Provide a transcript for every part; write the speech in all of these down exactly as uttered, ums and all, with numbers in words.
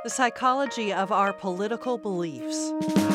The psychology of our political beliefs.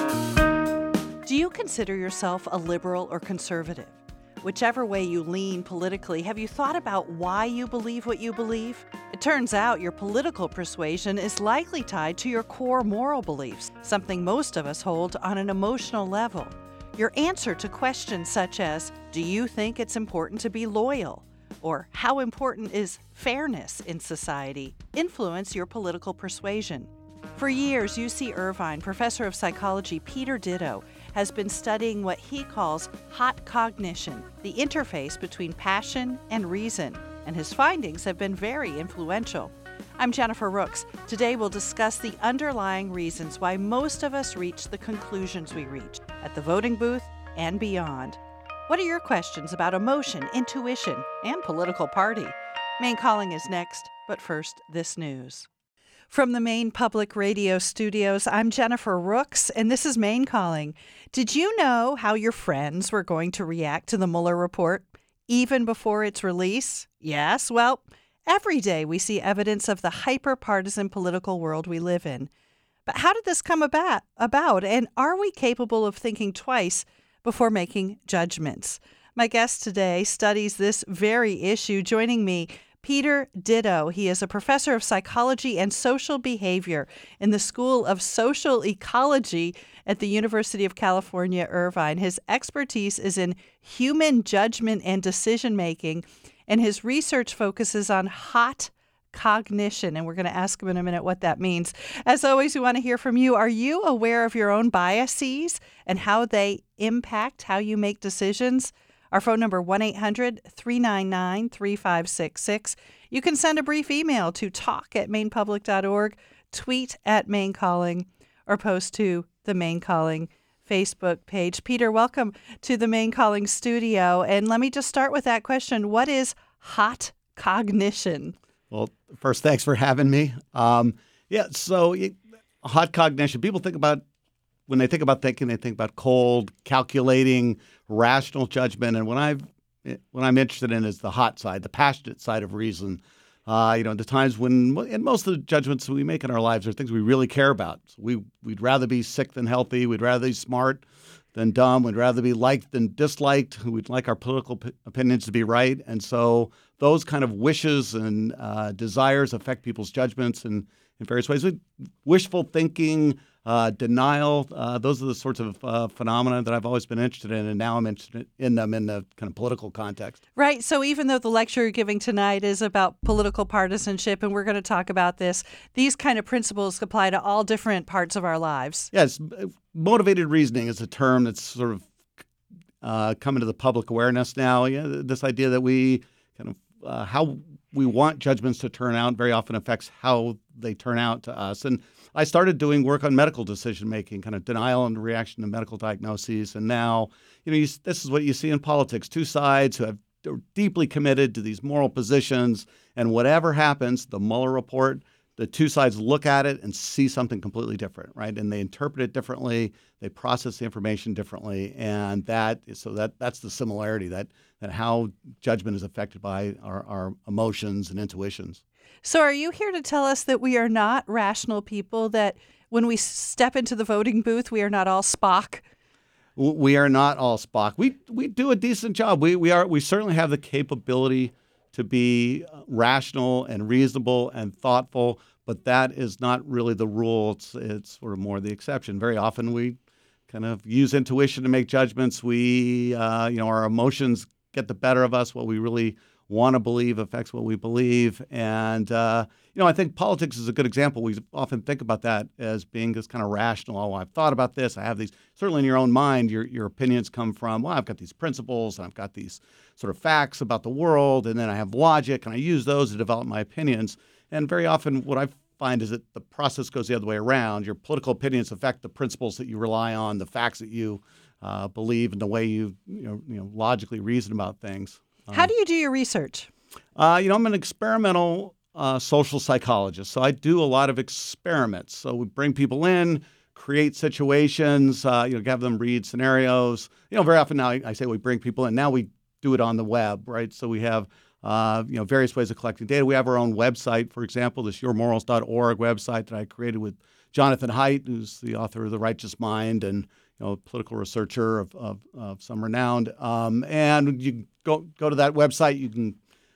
Do you consider yourself a liberal or conservative? Whichever way you lean politically, have you thought about why you believe what you believe? It turns out your political persuasion is likely tied to your core moral beliefs, something most of us hold on an emotional level. Your answer to questions such as, do you think it's important to be loyal? Or how important is fairness in society, influence your political persuasion. For years, U C Irvine professor of psychology Peter Ditto has been studying what he calls hot cognition, the interface between passion and reason, and his findings have been very influential. I'm Jennifer Rooks. Today we'll discuss the underlying reasons why most of us reach the conclusions we reach at the voting booth and beyond. What are your questions about emotion, intuition, and political party? Maine Calling is next, but first, this news. From the Maine Public Radio studios, I'm Jennifer Rooks, and this is Maine Calling. Did you know how your friends were going to react to the Mueller report, even before its release? Yes, well, every day we see evidence of the hyper-partisan political world we live in. But how did this come about, about, and are we capable of thinking twice before making judgments? My guest today studies this very issue. Joining me, Peter Ditto. He is a professor of psychology and social behavior in the School of Social Ecology at the University of California, Irvine. His expertise is in human judgment and decision-making, and his research focuses on hot cognition, and we're going to ask him in a minute what that means. As always, we want to hear from you. Are you aware of your own biases and how they impact how you make decisions? Our phone number, one eight hundred three nine nine three five six six. You can send a brief email to talk at maine public dot org, tweet at Maine Calling, or post to the Maine Calling Facebook page. Peter, welcome to the Maine Calling studio. And let me just start with that question. What is hot cognition? Well, first, thanks for having me. Um, yeah, so it, hot cognition, people think about, when they think about thinking, they think about cold, calculating, rational judgment. And what I've, what I'm interested in is the hot side, the passionate side of reason. Uh, you know, the times when, and most of the judgments we make in our lives are things we really care about. So we, we'd rather be sick than healthy. We'd rather be smart than dumb. We'd rather be liked than disliked. We'd like our political p- opinions to be right. And so those kind of wishes and uh, desires affect people's judgments in, in various ways. Wishful thinking, uh, denial, uh, those are the sorts of uh, phenomena that I've always been interested in, and now I'm interested in them in the kind of political context. Right. So even though the lecture you're giving tonight is about political partisanship, and we're going to talk about this, these kind of principles apply to all different parts of our lives. Yes. Motivated reasoning is a term that's sort of uh, come into the public awareness now. Yeah, this idea that we kind of uh, how we want judgments to turn out very often affects how they turn out to us. And I started doing work on medical decision-making, kind of denial and reaction to medical diagnoses. And now, you know, you, this is what you see in politics, two sides who have are deeply committed to these moral positions. And whatever happens, the Mueller report, the two sides look at it and see something completely different, right? And they interpret it differently. They process the information differently. And that so that that's the similarity, that that how judgment is affected by our, our emotions and intuitions. So are you here to tell us that we are not rational people, that when we step into the voting booth, we are not all Spock? We are not all Spock. We we do a decent job. We we are we certainly have the capability to be rational and reasonable and thoughtful, but that is not really the rule. It's it's sort of more the exception. Very often we kind of use intuition to make judgments. We uh, you know our emotions get the better of us. What we really want to believe affects what we believe. And, uh, you know, I think politics is a good example. We often think about that as being this kind of rational, oh, I've thought about this. I have these, certainly in your own mind, your your opinions come from, well, I've got these principles and I've got these sort of facts about the world. And then I have logic and I use those to develop my opinions. And very often what I find is that the process goes the other way around. Your political opinions affect the principles that you rely on, the facts that you uh, believe, and the way you, you know, you know, logically reason about things. How do you do your research? Uh, you know, I'm an experimental uh, social psychologist, so I do a lot of experiments. So we bring people in, create situations, uh, you know, have them read scenarios. You know, very often now I, I say we bring people in. Now we do it on the web, right? So we have uh, you know, various ways of collecting data. We have our own website, for example, this your morals dot org website that I created with Jonathan Haidt, who's the author of The Righteous Mind and you know, political researcher of, of, of some renown. Um, and you go go to that website. You can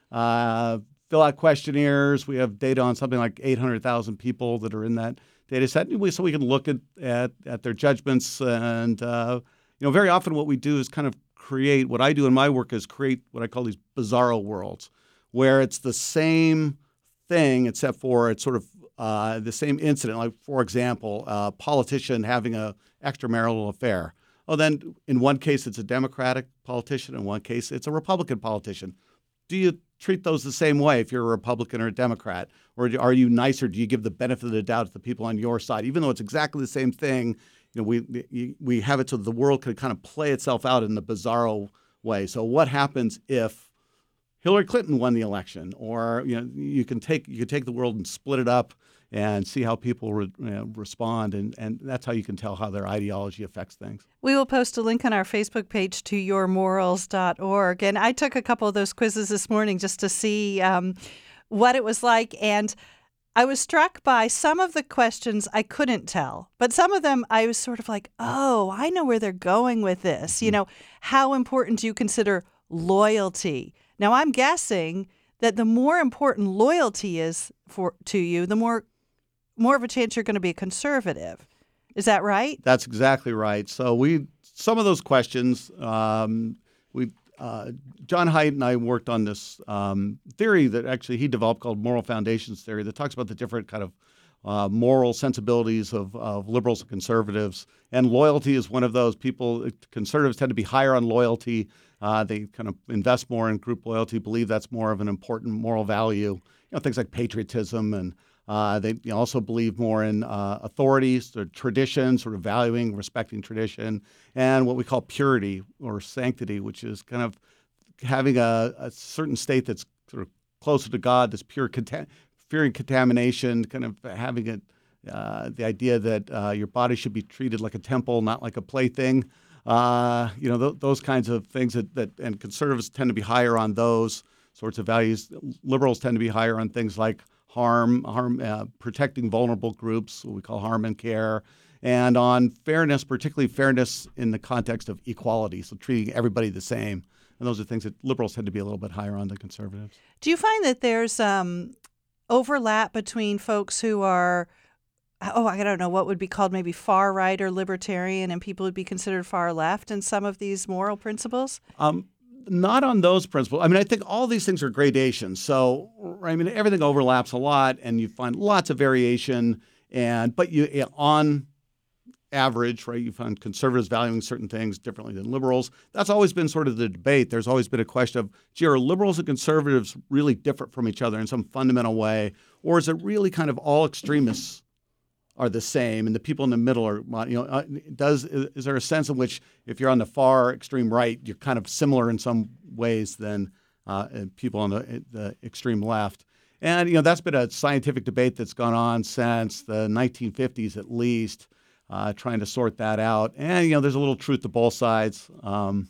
uh, fill out questionnaires. We have data on something like eight hundred thousand people that are in that data set, so we can look at at, at their judgments. And uh, you know, very often what we do is kind of create. What I do in my work is create what I call these bizarro worlds, where it's the same thing except for it's sort of uh, the same incident. Like, for example, a politician having a extramarital affair. Oh, then in one case it's a Democratic politician, in one case it's a Republican politician. Do you treat those the same way if you're a Republican or a Democrat? Or are you nicer? Do you give the benefit of the doubt to the people on your side? Even though it's exactly the same thing, you know, we we have it so the world can kind of play itself out in the bizarro way. So what happens if Hillary Clinton won the election? Or you know, you can take you can take the world and split it up and see how people re, you know, respond, and, and that's how you can tell how their ideology affects things. We will post a link on our Facebook page to your morals dot org. And I took a couple of those quizzes this morning just to see um, what it was like. And I was struck by some of the questions I couldn't tell. But some of them I was sort of like, oh, I know where they're going with this. Mm-hmm. You know, how important do you consider loyalty? Now, I'm guessing that the more important loyalty is for to you, the more more of a chance you're going to be a conservative. Is that right? That's exactly right. So we some of those questions, um, we uh, John Haidt and I worked on this um, theory that actually he developed called moral foundations theory that talks about the different kind of uh, moral sensibilities of, of liberals and conservatives. And loyalty is one of those. People, conservatives tend to be higher on loyalty. Uh, they kind of invest more in group loyalty, believe that's more of an important moral value. You know, things like patriotism and Uh, they also believe more in uh, authorities, the tradition, sort of valuing, respecting tradition, and what we call purity or sanctity, which is kind of having a, a certain state that's sort of closer to God, this pure, contam- fearing contamination, kind of having it, uh, the idea that uh, your body should be treated like a temple, not like a plaything. Uh, you know, th- those kinds of things that, that, and conservatives tend to be higher on those sorts of values. Liberals tend to be higher on things like harm, harm, uh, protecting vulnerable groups, what we call harm and care, and on fairness, particularly fairness in the context of equality, so treating everybody the same. And those are things that liberals tend to be a little bit higher on than conservatives. Do you find that there's um, overlap between folks who are, oh, I don't know, what would be called maybe far right or libertarian, and people would be considered far left in some of these moral principles? Um, Not on those principles. I mean, I think all these things are gradations. So, I mean, everything overlaps a lot, and you find lots of variation. And but you, on average, right, you find conservatives valuing certain things differently than liberals. That's always been sort of the debate. There's always been a question of, gee, are liberals and conservatives really different from each other in some fundamental way, or is it really kind of all extremists are the same, and the people in the middle are, you know, uh, does is there a sense in which if you're on the far extreme right, you're kind of similar in some ways than uh, people on the, the extreme left? And, you know, that's been a scientific debate that's gone on since the nineteen fifties at least, uh, trying to sort that out. And, you know, there's a little truth to both sides. Um,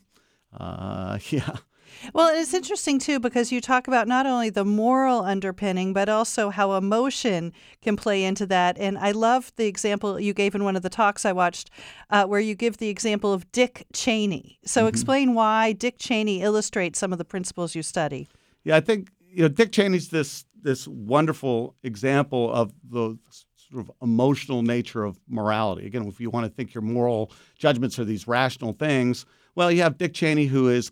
uh, yeah. Well, it's interesting, too, because you talk about not only the moral underpinning, but also how emotion can play into that. And I love the example you gave in one of the talks I watched uh, where you give the example of Dick Cheney. So mm-hmm. Explain why Dick Cheney illustrates some of the principles you study. Yeah, I think, you know, Dick Cheney's this this wonderful example of the sort of emotional nature of morality. Again, if you want to think your moral judgments are these rational things, well, you have Dick Cheney, who is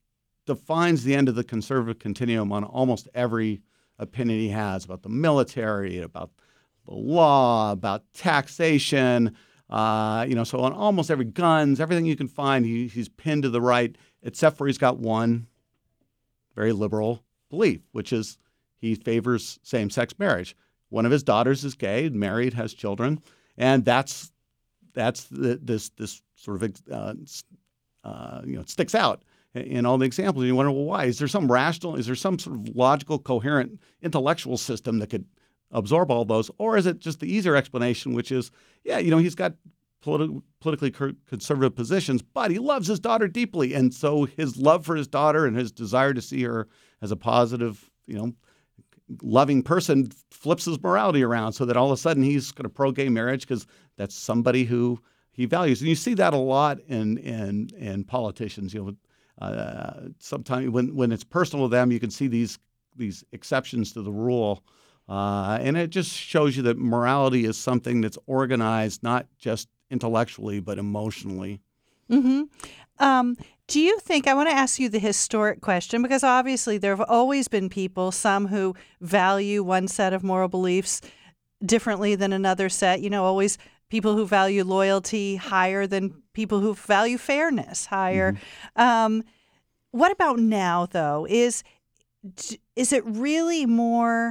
defines the end of the conservative continuum on almost every opinion he has about the military, about the law, about taxation, uh, you know, so on almost every guns, everything you can find, he, he's pinned to the right, except for he's got one very liberal belief, which is he favors same-sex marriage. One of his daughters is gay, married, has children, and that's that's the, this this sort of uh, uh, you know, it sticks out in all the examples. You wonder, well, why? Is there some rational, is there some sort of logical, coherent intellectual system that could absorb all those? Or is it just the easier explanation, which is, yeah, you know, he's got politi- politically cur- conservative positions, but he loves his daughter deeply. And so his love for his daughter and his desire to see her as a positive, you know, loving person flips his morality around so that all of a sudden he's going to pro-gay marriage because that's somebody who he values. And you see that a lot in in, in politicians. You know, uh, sometimes when, when it's personal to them, you can see these these exceptions to the rule. Uh, and it just shows you that morality is something that's organized not just intellectually but emotionally. Mm-hmm. Um, do you think, I want to ask you the historic question, because obviously there have always been people, some who value one set of moral beliefs differently than another set, you know, always people who value loyalty higher than people who value fairness higher. Mm-hmm. Um, what about now, though? Is, is it really more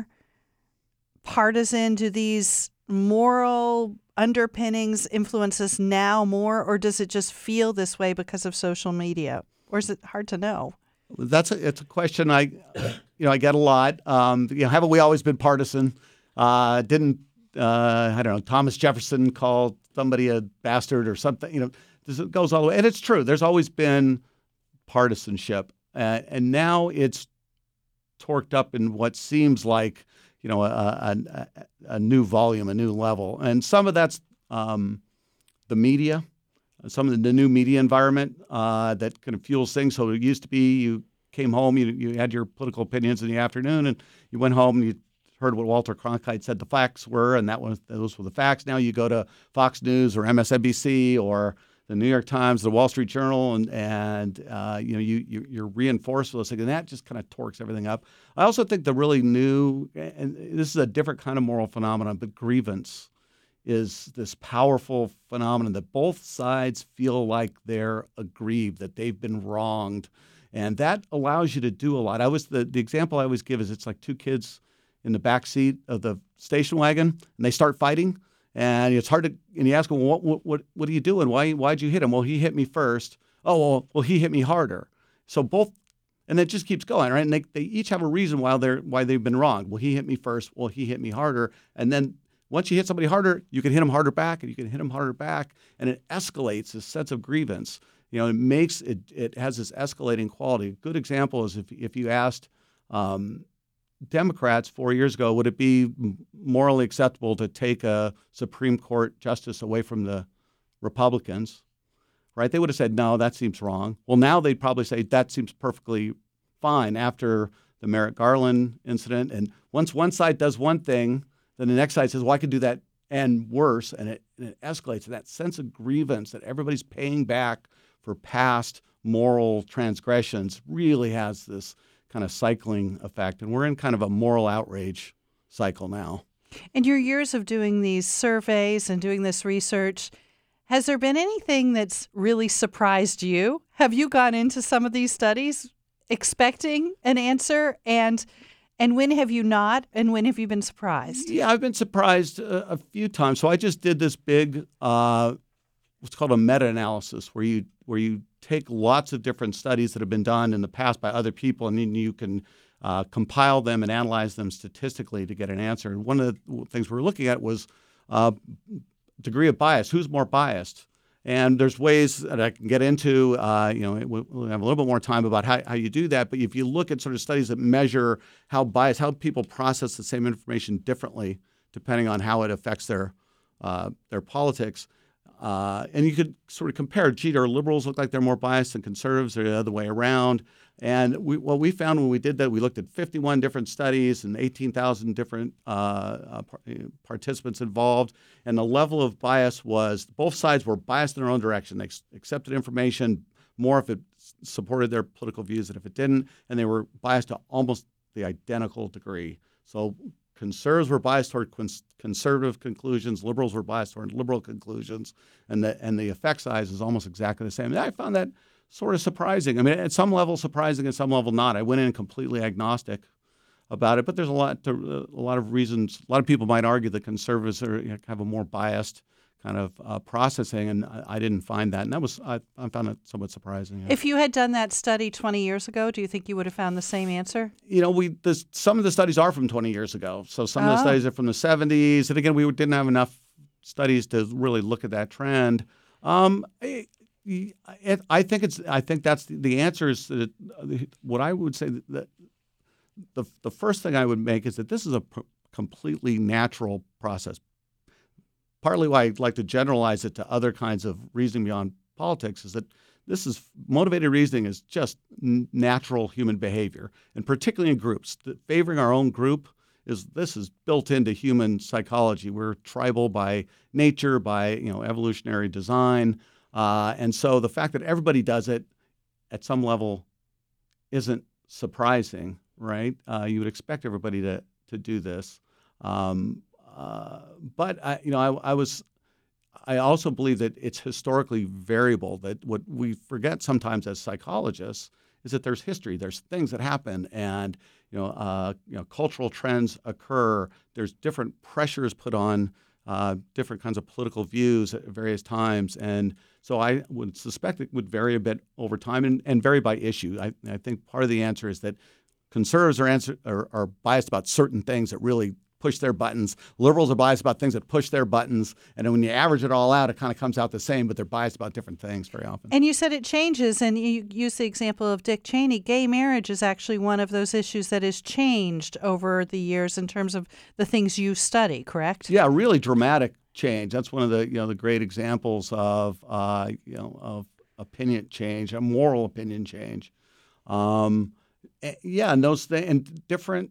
partisan? Do these moral underpinnings influence us now more, or does it just feel this way because of social media? Or is it hard to know? That's a, it's a question I, you know, I get a lot. Um, you know, haven't we always been partisan? Uh, didn't uh, I don't know, Thomas Jefferson call somebody a bastard or something? You know, this, it goes all the way, and it's true. There's always been partisanship, uh, and now it's torqued up in what seems like, you know, a, a, a new volume, a new level. And some of that's um, the media, some of the new media environment uh, that kind of fuels things. So it used to be you came home, you, you had your political opinions in the afternoon, and you went home and you heard what Walter Cronkite said the facts were, and that was those were the facts. Now you go to Fox News or M S N B C or the New York Times, the Wall Street Journal, and and uh, you know you, you you're reinforced with those things, and that just kind of torques everything up. I also think the really new, and this is a different kind of moral phenomenon, but grievance is this powerful phenomenon that both sides feel like they're aggrieved, that they've been wronged, and that allows you to do a lot. I was the the example I always give is it's like two kids in the back seat of the station wagon, and they start fighting. And it's hard to, and you ask them, well, what, what, what are you doing? Why, why'd you hit him? Well, he hit me first. Oh, well, well, he hit me harder. So both, and it just keeps going, right? And they, they each have a reason why they're, why they've been wrong. Well, he hit me first. Well, he hit me harder. And then once you hit somebody harder, you can hit them harder back, and you can hit them harder back, and it escalates this sense of grievance. You know, it makes it, it has this escalating quality. A good example is if if you asked um, Democrats four years ago, would it be morally acceptable to take a Supreme Court justice away from the Republicans, right? They would have said, no, that seems wrong. Well, now they'd probably say that seems perfectly fine after the Merrick Garland incident. And once one side does one thing, then the next side says, well, I could do that and worse. And it, and it escalates. And that sense of grievance that everybody's paying back for past moral transgressions really has this kind of cycling effect. And we're in kind of a moral outrage cycle now. In your years of doing these surveys and doing this research, has there been anything that's really surprised you? Have you gone into some of these studies expecting an answer? And and when have you not? And when have you been surprised? Yeah, I've been surprised a, a few times. So I just did this big, uh, what's called a meta-analysis, where you where you take lots of different studies that have been done in the past by other people, and then you can uh, compile them and analyze them statistically to get an answer. And one of the things we were looking at was uh, degree of bias. Who's more biased? And there's ways that I can get into, uh, you know, we'll have a little bit more time about how, how you do that. But if you look at sort of studies that measure how biased, how people process the same information differently, depending on how it affects their uh, their politics, Uh, and you could sort of compare, gee, do liberals look like they're more biased than conservatives, or the other way around? And we, what we found when we did that, we looked at fifty-one different studies and eighteen thousand different uh, uh, participants involved. And the level of bias was, both sides were biased in their own direction. They accepted information more if it supported their political views than if it didn't. And they were biased to almost the identical degree. So conservatives were biased toward conservative conclusions. Liberals were biased toward liberal conclusions, and the and the effect size is almost exactly the same. And I found that sort of surprising. I mean, at some level surprising, at some level not. I went in completely agnostic about it, but there's a lot to, a lot of reasons. A lot of people might argue that conservatives are, you know, have a more biased kind of uh, processing, and I, I didn't find that, and that was I, I found it somewhat surprising. Yeah. If you had done that study twenty years ago, do you think you would have found the same answer? You know, we this, some of the studies are from twenty years ago, so some oh. of the studies are from the seventies, and again, we didn't have enough studies to really look at that trend. Um, I, I think it's. I think that's the, the answer. Is that what I would say that the the first thing I would make is that this is a pr- completely natural process. Partly why I'd like to generalize it to other kinds of reasoning beyond politics is that this is motivated reasoning is just n- natural human behavior, and particularly in groups. The, favoring our own group is this is built into human psychology. We're tribal by nature, by you know evolutionary design. Uh, and so the fact that everybody does it at some level isn't surprising, right? Uh, you would expect everybody to to do this. Um, uh, but I, you know, I, I was, I also believe that it's historically variable. That what we forget sometimes as psychologists is that there's history. There's things that happen, and you know, uh, you know, cultural trends occur. There's different pressures put on uh, different kinds of political views at various times, and so I would suspect it would vary a bit over time and, and vary by issue. I, I think part of the answer is that conservatives are, answer, are, are biased about certain things that really push their buttons. Liberals are biased about things that push their buttons. And then when you average it all out, it kind of comes out the same, but they're biased about different things very often. And you said it changes, and you use the example of Dick Cheney. Gay marriage is actually one of those issues that has changed over the years in terms of the things you study, correct? Yeah, really dramatic change. That's one of the you know the great examples of uh, you know of opinion change, a moral opinion change. Um, yeah, and those things and different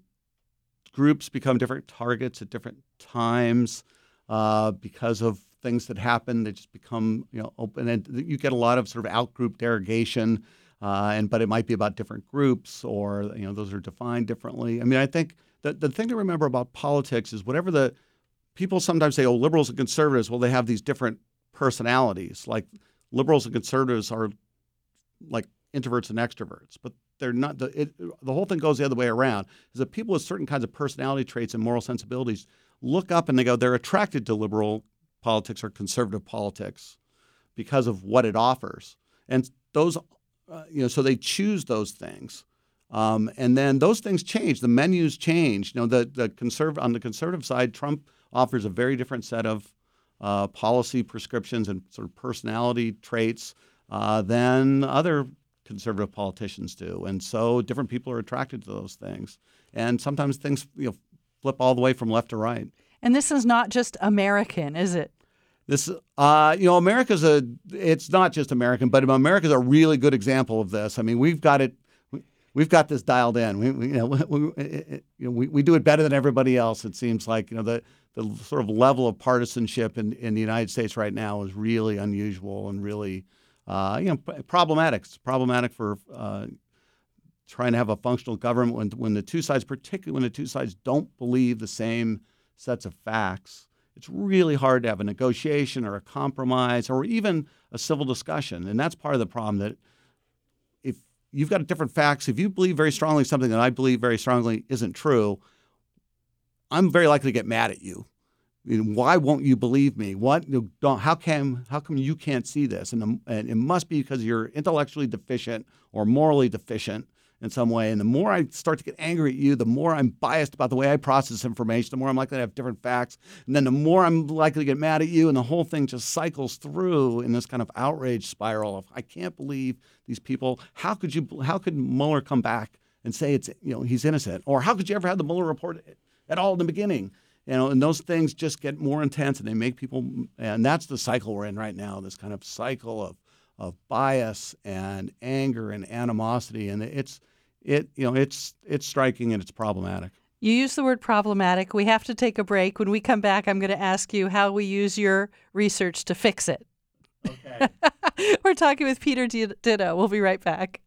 groups become different targets at different times uh, because of things that happen. They just become you know open, and you get a lot of sort of out-group derogation. Uh, and but it might be about different groups, or you know those are defined differently. I mean, I think the the thing to remember about politics is whatever the people sometimes say, oh, liberals and conservatives, well, they have these different personalities. Like liberals and conservatives are like introverts and extroverts, but they're not. The, it, the whole thing goes the other way around, is that people with certain kinds of personality traits and moral sensibilities look up and they go, they're attracted to liberal politics or conservative politics because of what it offers. And those, uh, you know, so they choose those things. Um, and then those things change. The menus change. You know, the, the conserv- on the conservative side, Trump offers a very different set of uh, policy prescriptions and sort of personality traits uh, than other conservative politicians do. And so different people are attracted to those things. And sometimes things you know, flip all the way from left to right. And this is not just American, is it? This, uh, you know, America's a, it's not just American, but America's a really good example of this. I mean, we've got it, we've got this dialed in. We, we, you know, we, you know, we, we do it better than everybody else. It seems like, you know, the, the sort of level of partisanship in, in the United States right now is really unusual and really, uh, you know, problematic. It's problematic for uh, trying to have a functional government when, when the two sides, particularly when the two sides don't believe the same sets of facts. It's really hard to have a negotiation or a compromise or even a civil discussion. And that's part of the problem, that if you've got different facts, if you believe very strongly something that I believe very strongly isn't true, I'm very likely to get mad at you. I mean, why won't you believe me? What you don't, how come how come you can't see this? And, the, and it must be because you're intellectually deficient or morally deficient in some way. And the more I start to get angry at you, the more I'm biased about the way I process information, the more I'm likely to have different facts. And then the more I'm likely to get mad at you, and the whole thing just cycles through in this kind of outrage spiral of, I can't believe these people. How could you, how could Mueller come back and say it's, you know, he's innocent? Or how could you ever have the Mueller report at all in the beginning? You know, and those things just get more intense, and they make people, and that's the cycle we're in right now, this kind of cycle of of bias and anger and animosity, and it's it you know it's it's striking and it's problematic. You use the word problematic. We have to take a break. When we come back, I'm going to ask you how we use your research to fix it. Okay. We're talking with Peter Ditto. We'll be right back.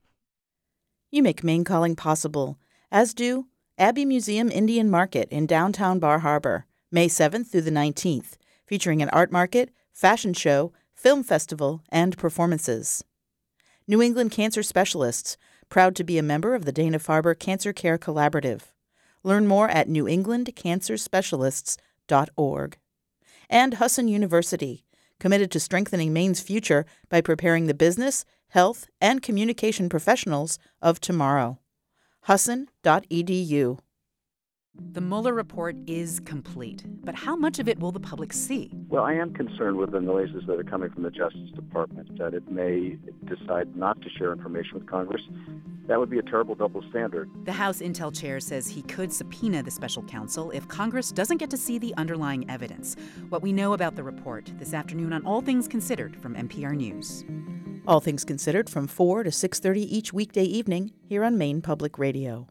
You make Maine Calling possible, as do Abbey Museum Indian Market in downtown Bar Harbor, May seventh through the nineteenth, featuring an art market, fashion show, film festival, and performances. New England Cancer Specialists, proud to be a member of the Dana-Farber Cancer Care Collaborative. Learn more at new england cancer specialists dot org. And Husson University, committed to strengthening Maine's future by preparing the business, health, and communication professionals of tomorrow. husson dot e d u. The Mueller report is complete, but how much of it will the public see? Well, I am concerned with the noises that are coming from the Justice Department, that it may decide not to share information with Congress. That would be a terrible double standard. The House Intel chair says he could subpoena the special counsel if Congress doesn't get to see the underlying evidence. What we know about the report this afternoon on All Things Considered from N P R News. All Things Considered from four to six thirty each weekday evening here on Maine Public Radio.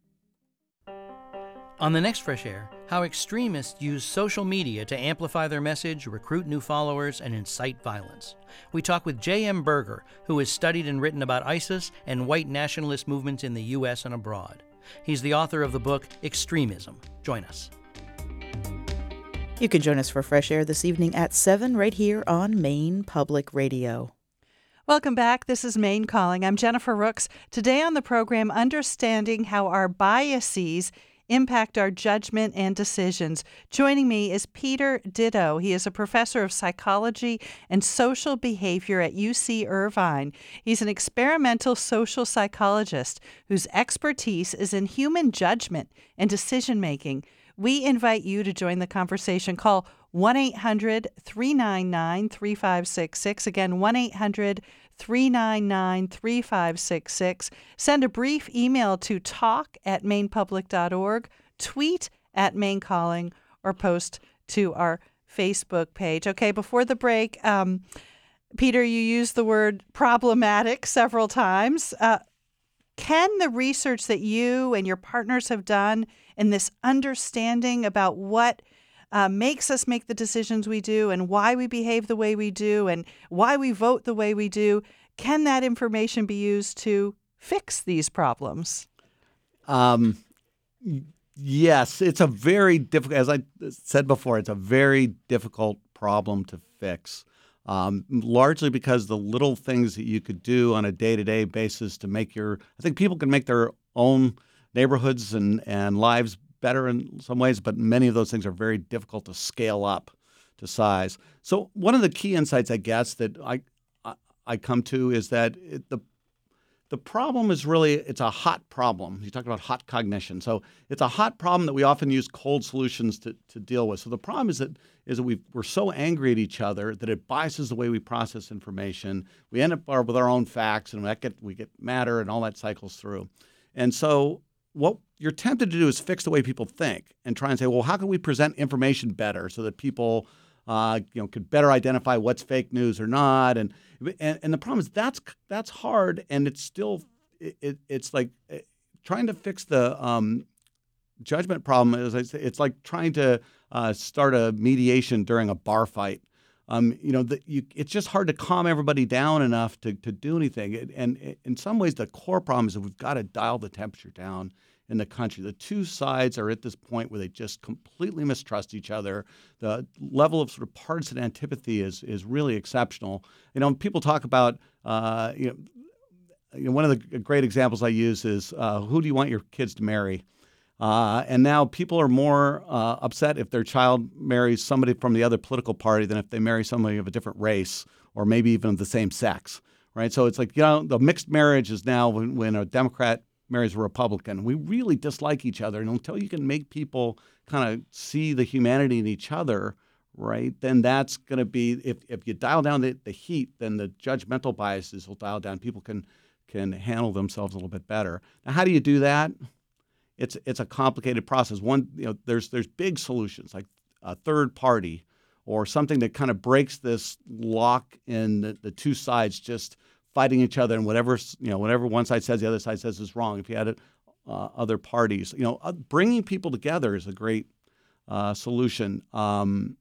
On the next Fresh Air, how extremists use social media to amplify their message, recruit new followers, and incite violence. We talk with J M Berger, who has studied and written about ISIS and white nationalist movements in the U S and abroad. He's the author of the book Extremism. Join us. You can join us for Fresh Air this evening at seven right here on Maine Public Radio. Welcome back. This is Maine Calling. I'm Jennifer Rooks. Today on the program, understanding how our biases impact our judgment and decisions. Joining me is Peter Ditto. He is a professor of psychology and social behavior at U C Irvine. He's an experimental social psychologist whose expertise is in human judgment and decision-making. We invite you to join the conversation. Call one eight hundred three nine nine three five six six. Again, one eight hundred three nine nine three five six six. Send a brief email to talk at mainepublic dot org, tweet at Maine Calling, or post to our Facebook page. Okay, before the break, um, Peter, you used the word problematic several times. Uh, can the research that you and your partners have done in this understanding about what Uh, makes us make the decisions we do and why we behave the way we do and why we vote the way we do, can that information be used to fix these problems? Um, yes, it's a very difficult, as I said before, it's a very difficult problem to fix, um, largely because the little things that you could do on a day-to-day basis to make your, I think people can make their own neighborhoods and, and lives better in some ways, but many of those things are very difficult to scale up to size. So one of the key insights, I guess, that I I, I come to is that it, the the problem is really, it's a hot problem. You talked about hot cognition. So it's a hot problem that we often use cold solutions to, to deal with. So the problem is that is that we we're so angry at each other that it biases the way we process information. We end up with our own facts, and that get we get madder, and all that cycles through. And so what you're tempted to do is fix the way people think and try and say, well, how can we present information better so that people, uh, you know, could better identify what's fake news or not? And and, and the problem is that's that's hard, and it's still it, it's like trying to fix the um, judgment problem. As I say, it's like trying to uh, start a mediation during a bar fight. Um, you know, the, you, it's just hard to calm everybody down enough to, to do anything. And, and in some ways, the core problem is that we've got to dial the temperature down in the country. The two sides are at this point where they just completely mistrust each other. The level of sort of partisan antipathy is is really exceptional. You know, when people talk about, uh, you know, you know, one of the great examples I use is, uh, who do you want your kids to marry? Uh, and now people are more uh, upset if their child marries somebody from the other political party than if they marry somebody of a different race or maybe even of the same sex, right? So it's like, you know, the mixed marriage is now when, when a Democrat marries a Republican. We really dislike each other. And until you can make people kind of see the humanity in each other, right, then that's going to be, if, if you dial down the, the heat, then the judgmental biases will dial down. People can can handle themselves a little bit better. Now, how do you do that? It's it's a complicated process. One, you know, there's there's big solutions like a third party or something that kind of breaks this lock in the, the two sides just fighting each other, and whatever you know, whatever one side says, the other side says is wrong. If you had it, uh, other parties, you know, uh, bringing people together is a great uh, solution. Um,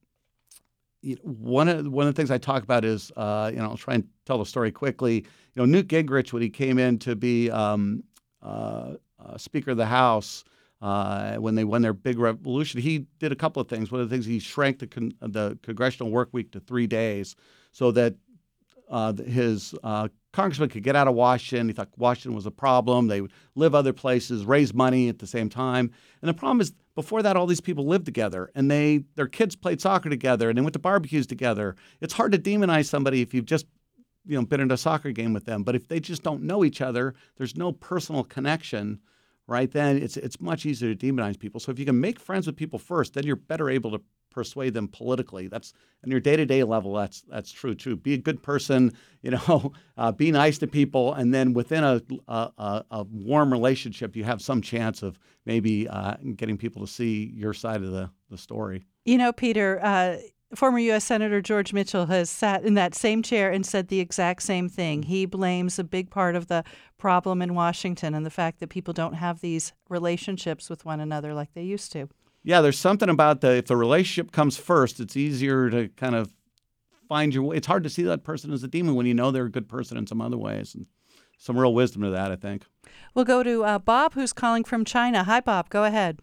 you know, one of one of the things I talk about is, uh, you know, I'll try and tell the story quickly. You know, Newt Gingrich, when he came in to be um, uh, Uh, Speaker of the House, uh, when they won their big revolution, he did a couple of things. One of the things, he shrank the, con- the congressional work week to three days so that uh, his uh, congressman could get out of Washington. He thought Washington was a problem. They would live other places, raise money at the same time. And the problem is, before that, all these people lived together, and they their kids played soccer together, and they went to barbecues together. It's hard to demonize somebody if you've just you know been in a soccer game with them. But if they just don't know each other, there's no personal connection. right, then it's it's much easier to demonize people. So if you can make friends with people first, then you're better able to persuade them politically. That's on your day-to-day level. That's that's true too. Be a good person, you know. Uh, be nice to people, and then within a a, a warm relationship, you have some chance of maybe uh, getting people to see your side of the the story. You know, Peter. Uh, Former U S Senator George Mitchell has sat in that same chair and said the exact same thing. He blames a big part of the problem in Washington and the fact that people don't have these relationships with one another like they used to. Yeah, there's something about the if the relationship comes first, it's easier to kind of find your way. It's hard to see that person as a demon when you know they're a good person in some other ways. And some real wisdom to that, I think. We'll go to uh, Bob, who's calling from China. Hi, Bob. Go ahead.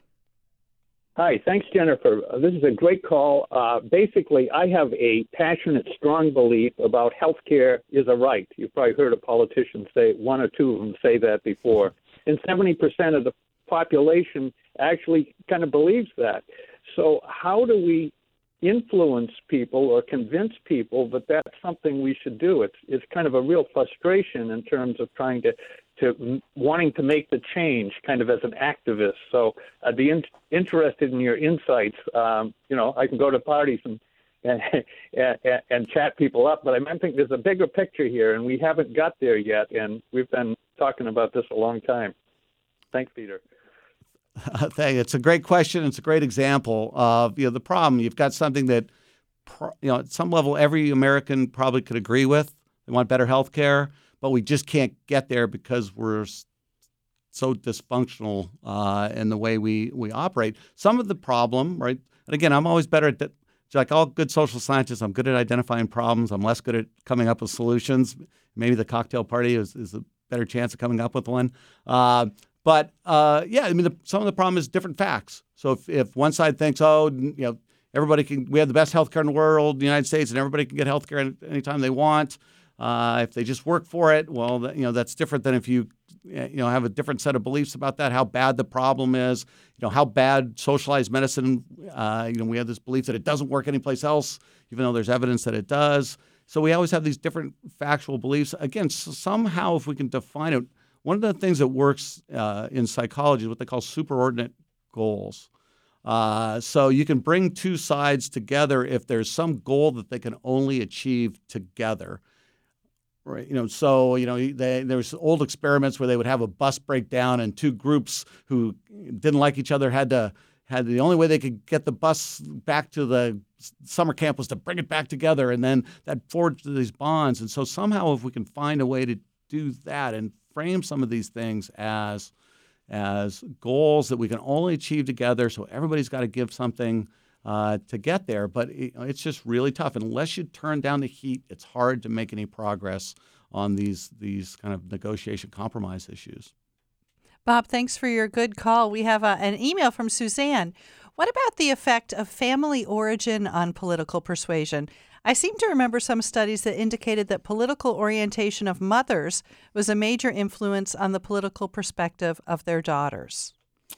Hi, thanks, Jennifer. Uh, this is a great call. Uh, basically, I have a passionate, strong belief about healthcare is a right. You've probably heard a politician say, one or two of them say that before. And seventy percent of the population actually kind of believes that. So how do we influence people or convince people that that's something we should do? It's it's kind of a real frustration in terms of trying to to wanting to make the change kind of as an activist. So I'd be in, interested in your insights. Um, you know, I can go to parties and, and, and, and chat people up, but I think there's a bigger picture here, and we haven't got there yet, and we've been talking about this a long time. Thanks, Peter. Uh, thank you. It's a great question. It's a great example of you know the problem. You've got something that pro, you know at some level every American probably could agree with. They want better health care, but we just can't get there because we're so dysfunctional uh, in the way we, we operate. Some of the problem, right? And again, I'm always better at that. Like all good social scientists, I'm good at identifying problems. I'm less good at coming up with solutions. Maybe the cocktail party is, is a better chance of coming up with one. Uh, but uh, yeah, I mean, the, some of the problem is different facts. So if, if one side thinks, oh, you know, everybody can, we have the best healthcare in the world, the United States, and everybody can get healthcare anytime they want. Uh, if they just work for it, well, that, you know, that's different than if you, you know, have a different set of beliefs about that, how bad the problem is, you know, how bad socialized medicine, uh, you know, we have this belief that it doesn't work anyplace else, even though there's evidence that it does. So we always have these different factual beliefs. Again, somehow if we can define it, one of the things that works uh, in psychology is what they call superordinate goals. Uh, so you can bring two sides together if there's some goal that they can only achieve together. Right, you know, so you know, they, there was old experiments where they would have a bus break down, and two groups who didn't like each other had to had the only way they could get the bus back to the summer camp was to bring it back together, and then that forged these bonds. And so somehow, if we can find a way to do that and frame some of these things as as goals that we can only achieve together, so everybody's got to give something Uh, to get there, but it, it's just really tough. Unless you turn down the heat, it's hard to make any progress on these these kind of negotiation compromise issues. Bob, thanks for your good call. We have a, an email from Suzanne. What about the effect of family origin on political persuasion? I seem to remember some studies that indicated that political orientation of mothers was a major influence on the political perspective of their daughters.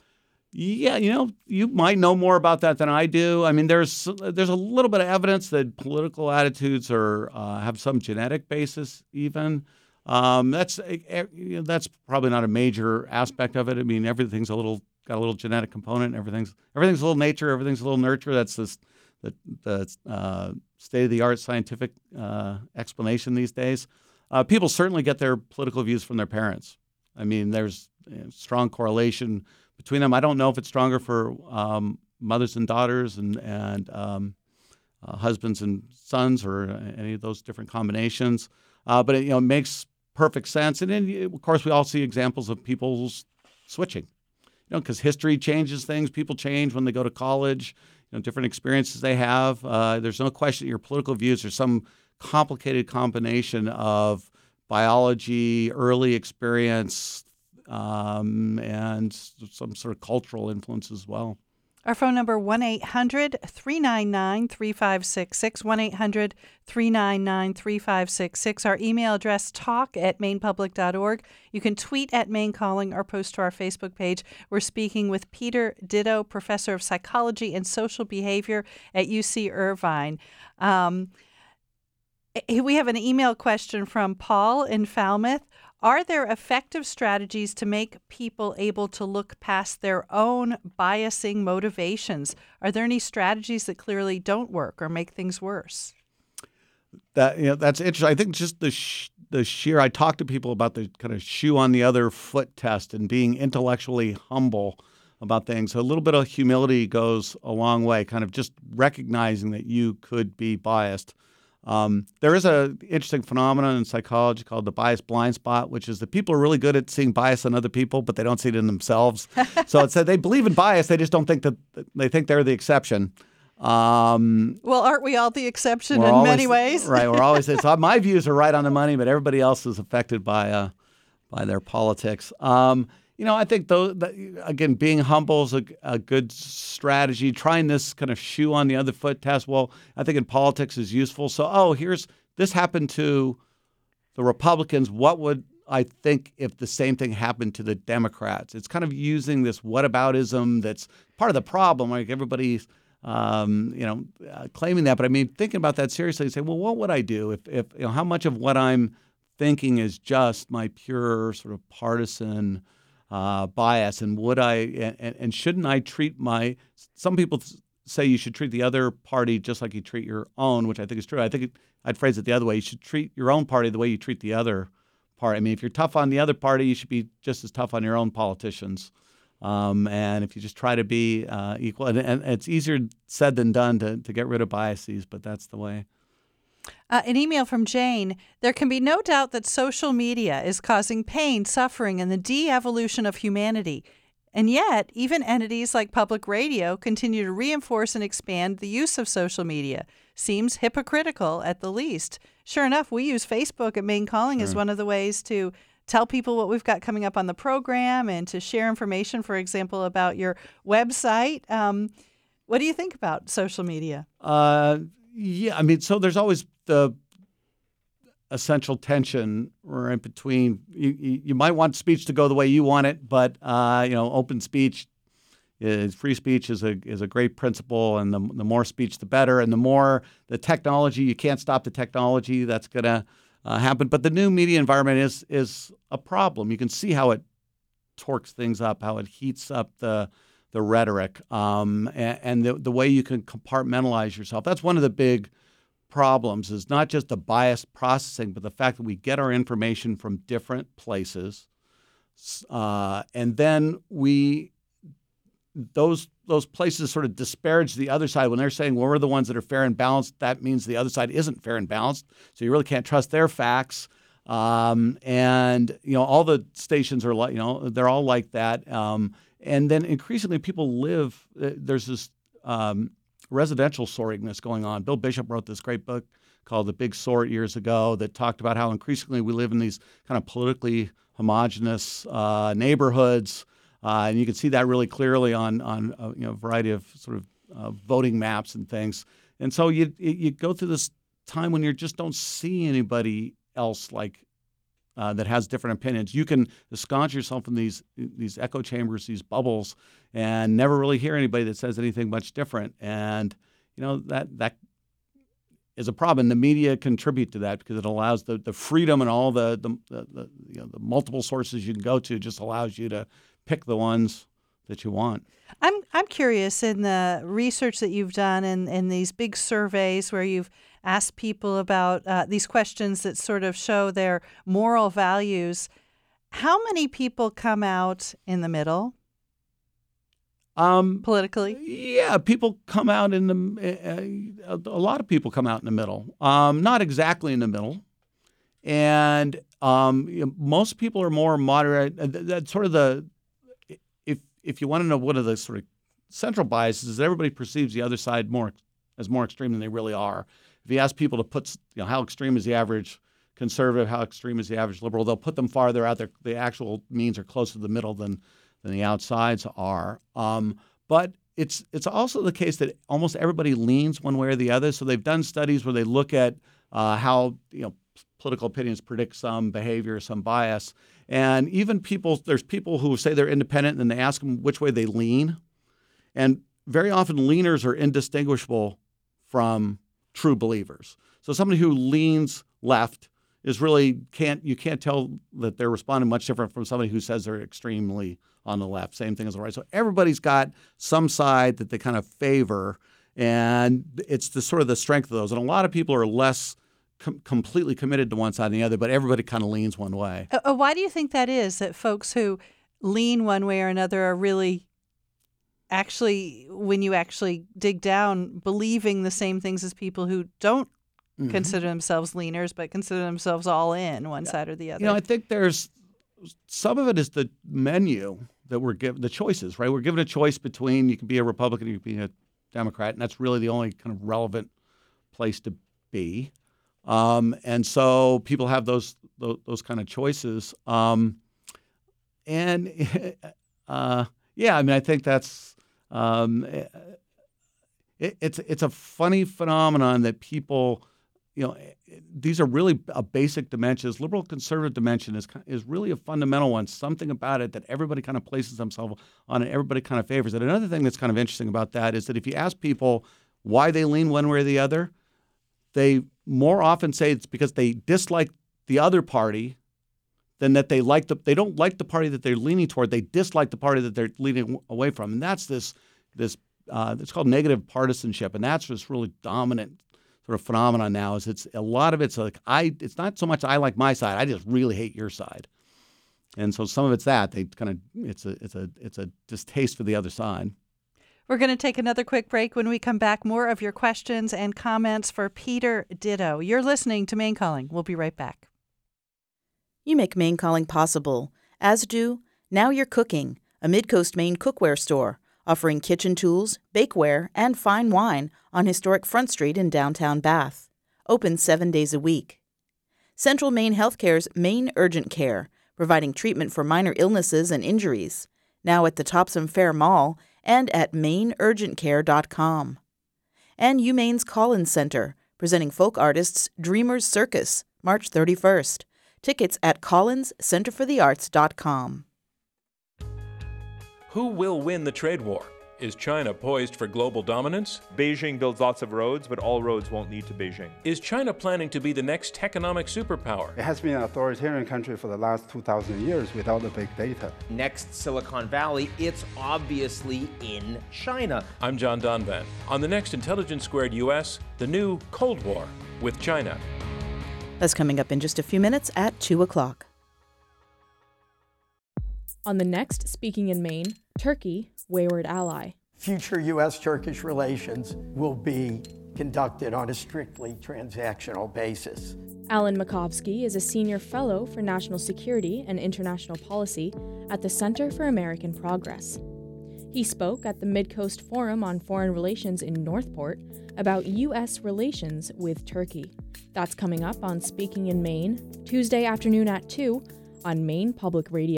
Yeah, you know, you might know more about that than I do. I mean, there's there's a little bit of evidence that political attitudes are uh, have some genetic basis. Even um, that's that's probably not a major aspect of it. I mean, everything's a little got a little genetic component. Everything's everything's a little nature. Everything's a little nurture. That's this, the the uh, state of the art scientific uh, explanation these days. Uh, people certainly get their political views from their parents. I mean, there's a strong correlation between them. I don't know if it's stronger for um, mothers and daughters and, and um, uh, husbands and sons or any of those different combinations, uh, but it, you know, it makes perfect sense. And then, of course, we all see examples of people switching, you know, because history changes things. People change when they go to college, you know, different experiences they have. Uh, there's no question that your political views are some complicated combination of biology, early experience, Um, and some sort of cultural influence as well. Our phone number, one eight hundred three nine nine three five six six, one eight hundred three nine nine three five six six. Our email address, talk at maine public dot org. You can tweet at Maine Calling or post to our Facebook page. We're speaking with Peter Ditto, professor of psychology and social behavior at U C Irvine. Um, we have an email question from Paul in Falmouth. Are there effective strategies to make people able to look past their own biasing motivations? Are there any strategies that clearly don't work or make things worse? That you know, that's interesting. I think just the sh- the sheer. I talk to people about the kind of shoe on the other foot test and being intellectually humble about things. So a little bit of humility goes a long way. Kind of just recognizing that you could be biased. Um, there is a interesting phenomenon in psychology called the bias blind spot, which is that people are really good at seeing bias in other people, but they don't see it in themselves. So it's that they believe in bias, they just don't think that they think they're the exception. Um, well, aren't we all the exception in always, many ways? Right. We're always so my views are right on the money, but everybody else is affected by uh, by their politics. Um, you know, I think though that, again, being humble is a, a good strategy. Trying this kind of shoe on the other foot test. Well, I think in politics is useful. So, oh, here's this happened to the Republicans. What would I think if the same thing happened to the Democrats? It's kind of using this whataboutism that's part of the problem. Like everybody's Um, you know, uh, claiming that, but I mean, thinking about that seriously, say, well, what would I do if, if you know, how much of what I'm thinking is just my pure sort of partisan uh, bias, and would I, and, and shouldn't I treat my? Some people say you should treat the other party just like you treat your own, which I think is true. I think it, I'd phrase it the other way: you should treat your own party the way you treat the other party. I mean, if you're tough on the other party, you should be just as tough on your own politicians. Um, and if you just try to be uh, equal, and, and it's easier said than done to, to get rid of biases, but that's the way. Uh, an email from Jane. There can be no doubt that social media is causing pain, suffering, and the de-evolution of humanity. And yet, even entities like public radio continue to reinforce and expand the use of social media. Seems hypocritical at the least. Sure enough, we use Facebook at Maine Calling sure. as one of the ways to tell people what we've got coming up on the program and to share information, for example, about your website. Um, what do you think about social media? Uh, yeah, I mean, so there's always the essential tension right between you, you, you might want speech to go the way you want it, but uh, you know, open speech is free speech is a is a great principle, and the the more speech, the better, and the more the technology, you can't stop the technology. That's gonna Uh, happen. But the new media environment is is a problem. You can see how it torques things up, how it heats up the the rhetoric, um, and, and the, the way you can compartmentalize yourself. That's one of the big problems, is not just the biased processing, but the fact that we get our information from different places. Uh, and then we those those places sort of disparage the other side when they're saying, well, we're the ones that are fair and balanced. That means the other side isn't fair and balanced. So you really can't trust their facts. Um, and, you know, all the stations are like, you know, they're all like that. Um, and then increasingly people live, uh, there's this um, residential sorting that's going on. Bill Bishop wrote this great book called The Big Sort years ago that talked about how increasingly we live in these kind of politically homogenous uh, neighborhoods. Uh, and you can see that really clearly on on uh, you know, a variety of sort of uh, voting maps and things. And so you you go through this time when you just don't see anybody else like uh, that has different opinions. You can ensconce yourself in these these echo chambers, these bubbles, and never really hear anybody that says anything much different. And you know that that is a problem. The media contribute to that because it allows the, the freedom and all the the, the, the you know the multiple sources you can go to. Just allows you to pick the ones that you want. I'm I'm curious, in the research that you've done and in, in these big surveys where you've asked people about uh, these questions that sort of show their moral values, how many people come out in the middle um, politically? Yeah, people come out in the uh, a lot of people come out in the middle. Um, not exactly in the middle, and um, you know, most people are more moderate. That's sort of the If if you want to know what are the sort of central biases, is that everybody perceives the other side more as more extreme than they really are. If you ask people to put, you know, how extreme is the average conservative, how extreme is the average liberal, they'll put them farther out there. The actual means are closer to the middle than than the outsides are. Um, but it's it's also the case that almost everybody leans one way or the other. So they've done studies where they look at uh, how you know political opinions predict some behavior, some bias. And even people, there's people who say they're independent and then they ask them which way they lean. And very often leaners are indistinguishable from true believers. So somebody who leans left is really can't you can't tell that they're responding much different from somebody who says they're extremely on the left. Same thing as the right. So everybody's got some side that they kind of favor, and it's the sort of the strength of those. And a lot of people are less com- completely committed to one side than the other, but everybody kind of leans one way. Uh, why do you think that is? That folks who lean one way or another are really actually, when you actually dig down, believing the same things as people who don't mm-hmm. consider themselves leaners, but consider themselves all in one yeah. side or the other. You know, I think there's some of it is the menu that we're given, the choices, right? We're given a choice between you can be a Republican, you can be a Democrat, and that's really the only kind of relevant place to be. Um, and so people have those those, those kind of choices. Um, and uh, yeah, I mean, I think that's um, it, it's it's a funny phenomenon that people. You know, these are really a basic dimensions. Liberal conservative dimension is is really a fundamental one. Something about it that everybody kind of places themselves on, and everybody kind of favors it. Another thing that's kind of interesting about that is that if you ask people why they lean one way or the other, they more often say it's because they dislike the other party than that they like the. They don't like the party that they're leaning toward. They dislike the party that they're leaning away from, and that's this this. Uh, it's called negative partisanship, and that's just really dominant. Sort of phenomenon now is it's a lot of it's like I it's not so much I like my side, I just really hate your side, and so some of it's that they kind of it's a it's a it's a distaste for the other side. We're going to take another quick break. When we come back, more of your questions and comments for Peter Ditto. You're listening to Maine Calling. We'll be right back. You make Maine Calling possible, as do Now You're Cooking, a Midcoast Maine cookware store offering kitchen tools, bakeware, and fine wine on historic Front Street in downtown Bath. Open seven days a week. Central Maine Healthcare's Maine Urgent Care, providing treatment for minor illnesses and injuries. Now at the Topsom Fair Mall and at maine urgent care dot com. And UMaine's Collins Center, presenting folk artists Dreamers Circus, March thirty-first. Tickets at collins center for the arts dot com. Who will win the trade war? Is China poised for global dominance? Beijing builds lots of roads, but all roads won't lead to Beijing. Is China planning to be the next economic superpower? It has been an authoritarian country for the last two thousand years without the big data. Next Silicon Valley, it's obviously in China. I'm John Donvan. On the next Intelligence Squared U S, the new Cold War with China. That's coming up in just a few minutes at two o'clock. On the next Speaking in Maine, Turkey, wayward ally. Future U S Turkish relations will be conducted on a strictly transactional basis. Alan Makovsky is a senior fellow for national security and international policy at the Center for American Progress. He spoke at the Midcoast Forum on Foreign Relations in Northport about U S relations with Turkey. That's coming up on Speaking in Maine, Tuesday afternoon at two on Maine Public Radio.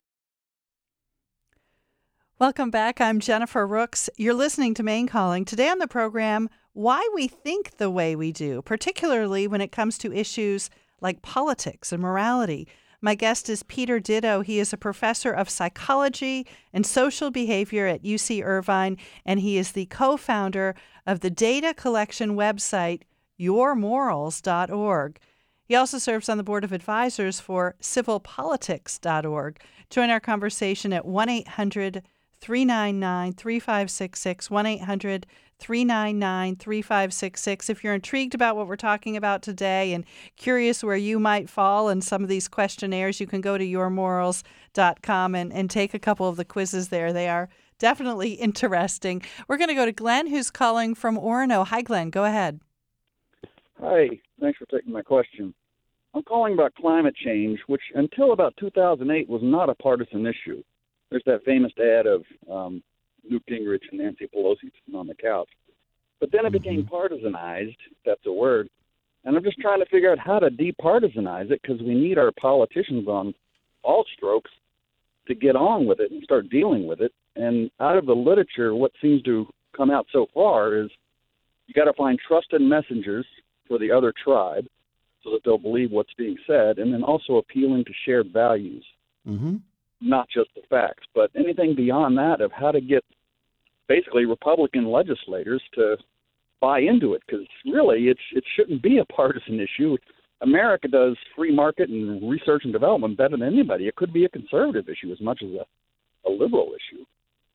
Welcome back. I'm Jennifer Rooks. You're listening to Maine Calling. Today on the program, why we think the way we do, particularly when it comes to issues like politics and morality. My guest is Peter Ditto. He is a professor of psychology and social behavior at U C Irvine, and he is the co-founder of the data collection website, your morals dot org. He also serves on the board of advisors for civil politics dot org. Join our conversation at one eight hundred three nine nine three five six six, one eight hundred three nine nine three five six six. If you're intrigued about what we're talking about today and curious where you might fall in some of these questionnaires, you can go to your morals dot com and, and take a couple of the quizzes there. They are definitely interesting. We're going to go to Glenn, who's calling from Orono. Hi, Glenn. Go ahead. Hi. Thanks for taking my question. I'm calling about climate change, which until about two thousand eight was not a partisan issue. There's that famous ad of um, Newt Gingrich and Nancy Pelosi sitting on the couch. But then it became partisanized, if that's a word. And I'm just trying to figure out how to departisanize it, because we need our politicians on all strokes to get on with it and start dealing with it. And out of the literature, what seems to come out so far is you got to find trusted messengers for the other tribe so that they'll believe what's being said, and then also appealing to shared values. Mm-hmm. Not just the facts, but anything beyond that of how to get basically Republican legislators to buy into it, because really it's it shouldn't be a partisan issue. America does free market and research and development better than anybody. It could be a conservative issue as much as a, a liberal issue.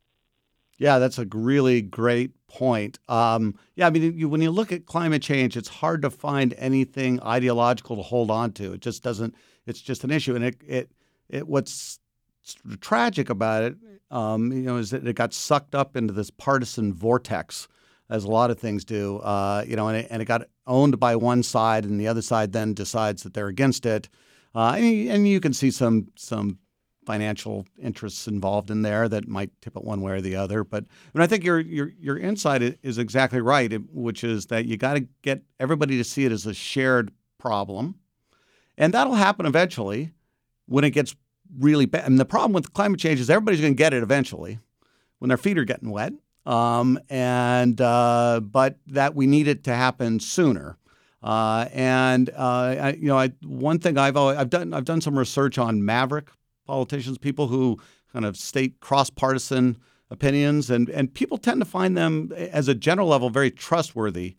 Yeah, that's a really great point. Um, yeah, I mean, you, when you look at climate change, it's hard to find anything ideological to hold on to. It just doesn't. It's just an issue, and it it, it what's tragic about it, um, you know, is that it got sucked up into this partisan vortex, as a lot of things do. Uh, you know, and it, and it got owned by one side, and the other side then decides that they're against it, uh, and, you, and you can see some some. financial interests involved in there that might tip it one way or the other. But and I think your your your insight is exactly right, which is that you got to get everybody to see it as a shared problem, and that'll happen eventually when it gets really bad. And the problem with climate change is everybody's going to get it eventually when their feet are getting wet. Um, and uh, but that we need it to happen sooner. Uh, and uh, I, you know, I, one thing I've always, I've done I've done some research on maverick politicians, people who kind of state cross-partisan opinions, and, and people tend to find them, as a general level, very trustworthy,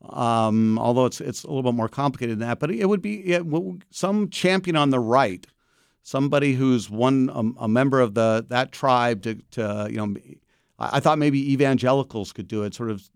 um, although it's it's a little bit more complicated than that. But it would be it, some champion on the right, somebody who's one a, a member of the that tribe to, to you know, I, I thought maybe evangelicals could do it, sort of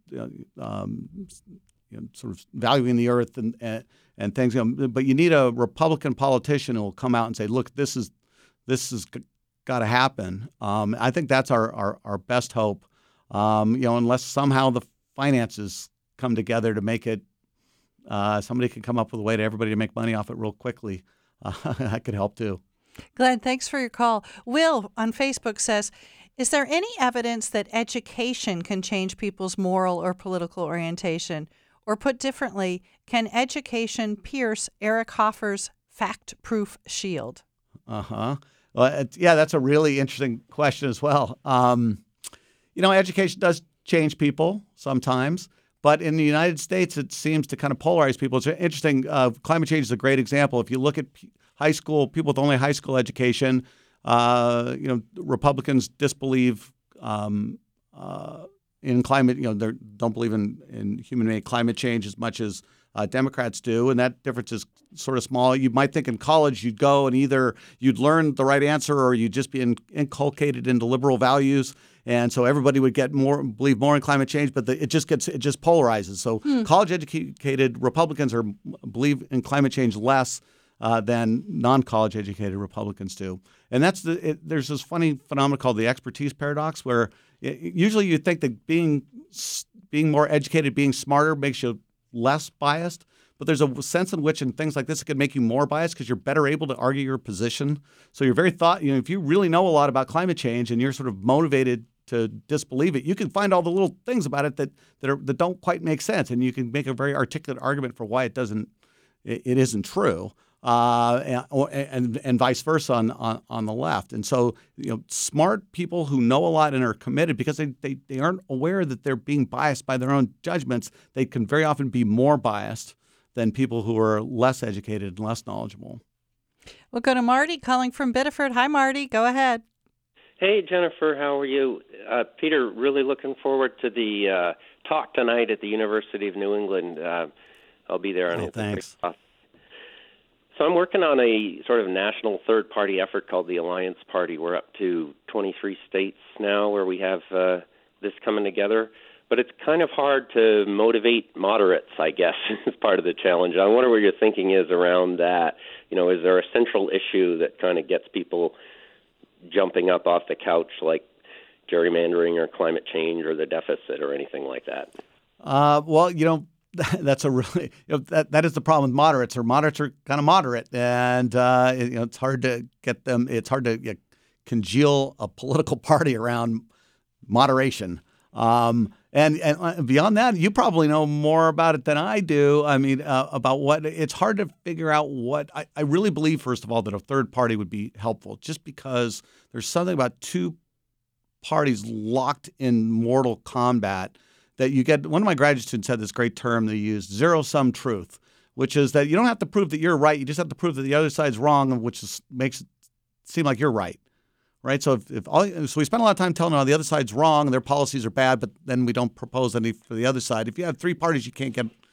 um, you know, sort of valuing the earth and and, and things. You know, but you need a Republican politician who will come out and say, look, this is This has got to happen. Um, I think that's our, our, our best hope, um, you know, unless somehow the finances come together to make it, uh, somebody can come up with a way to everybody to make money off it real quickly. Uh, that could help too. Glenn, thanks for your call. Will on Facebook says, is there any evidence that education can change people's moral or political orientation? Or put differently, can education pierce Eric Hoffer's fact-proof shield? Uh-huh. Well, it, yeah, that's a really interesting question as well. Um, you know, education does change people sometimes, but in the United States, it seems to kind of polarize people. It's interesting. Uh, climate change is a great example. If you look at p- high school, people with only high school education, uh, you know, Republicans disbelieve um, uh, in climate, you know, they don't believe in, in human-made climate change as much as Uh, Democrats do, and that difference is sort of small. You might think in college you'd go and either you'd learn the right answer or you'd just be in, inculcated into liberal values, and so everybody would get more believe more in climate change. But the, it just gets it just polarizes. So hmm. college-educated Republicans are believe in climate change less uh, than non-college educated Republicans do, and that's the it, there's this funny phenomenon called the expertise paradox, where it, usually you think that being being more educated, being smarter, makes you less biased, but there's a sense in which in things like this it could make you more biased because you're better able to argue your position. So you're very thought, you know, if you really know a lot about climate change and you're sort of motivated to disbelieve it, you can find all the little things about it that that, are, that don't quite make sense, and you can make a very articulate argument for why it doesn't, it, it isn't true. Uh, and, or, and and vice versa on, on on the left. And so, you know, smart people who know a lot and are committed, because they, they, they aren't aware that they're being biased by their own judgments, they can very often be more biased than people who are less educated and less knowledgeable. We'll go to Marty calling from Biddeford. Hi, Marty. Go ahead. Hey, Jennifer. How are you? Uh, Peter, really looking forward to the uh, talk tonight at the University of New England. Uh, I'll be there on oh, it. Thanks. So I'm working on a sort of national third-party effort called the Alliance Party. We're up to twenty-three states now where we have uh, this coming together. But it's kind of hard to motivate moderates, I guess, is part of the challenge. I wonder where your thinking is around that. You know, is there a central issue that kind of gets people jumping up off the couch, like gerrymandering or climate change or the deficit or anything like that? Uh, well, you know, that's a really you know, that that is the problem with moderates. Or moderates are kind of moderate, and uh, you know it's hard to get them. It's hard to you know, congeal a political party around moderation. Um, and and beyond that, you probably know more about it than I do. I mean, uh, about what it's hard to figure out what I, I really believe. First of all, that a third party would be helpful, just because there's something about two parties locked in mortal combat. That you get, one of my graduate students had this great term they used, zero-sum truth, which is that you don't have to prove that you're right. You just have to prove that the other side's wrong, which is, makes it seem like you're right, right? So if, if all, so we spend a lot of time telling them the other side's wrong, their policies are bad, but then we don't propose any for the other side. If you have three parties you can't get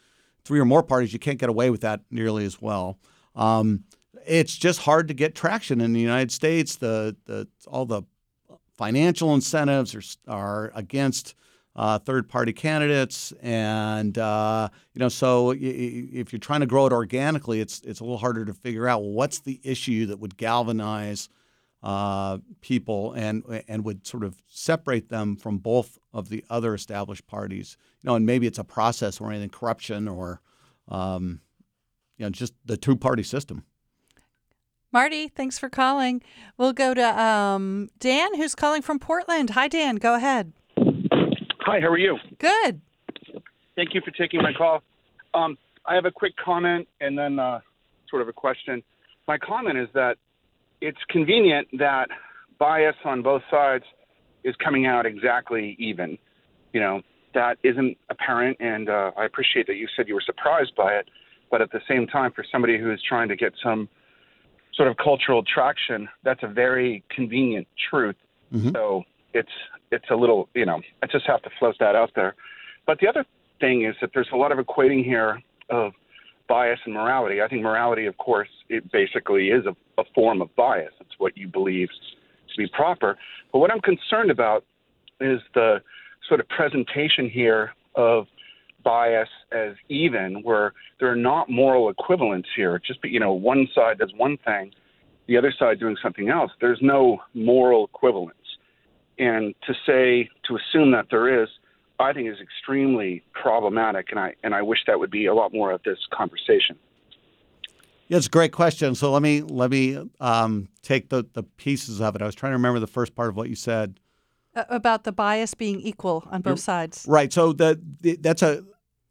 three or more parties, you can't get away with that nearly as well. Um, it's just hard to get traction in the United States. The the all the financial incentives are are against uh, third-party candidates, and uh, you know, so if you're trying to grow it organically, it's it's a little harder to figure out, well, what's the issue that would galvanize uh, people and and would sort of separate them from both of the other established parties. You know, and maybe it's a process oriented corruption or um, you know, just the two-party system. Marty, thanks for calling. We'll go to um, Dan, who's calling from Portland. Hi, Dan. Go ahead. Hi, how are you? Good. Thank you for taking my call. Um, I have a quick comment and then uh, sort of a question. My comment is that it's convenient that bias on both sides is coming out exactly even. You know, that isn't apparent, and uh, I appreciate that you said you were surprised by it. But at the same time, for somebody who is trying to get some sort of cultural traction, that's a very convenient truth. Mm-hmm. So it's it's a little, you know, I just have to float that out there. But the other thing is that there's a lot of equating here of bias and morality. I think morality, of course, it basically is a, a form of bias. It's what you believe to be proper. But what I'm concerned about is the sort of presentation here of bias as even, where there are not moral equivalents here. Just, you know, one side does one thing, the other side doing something else. There's no moral equivalence. And to say, to assume that there is, I think is extremely problematic, and I and I wish that would be a lot more of this conversation. Yeah, it's a great question. So let me let me um, take the, the pieces of it. I was trying to remember the first part of what you said. Uh, about the bias being equal on both sides. Right. So the, the that's a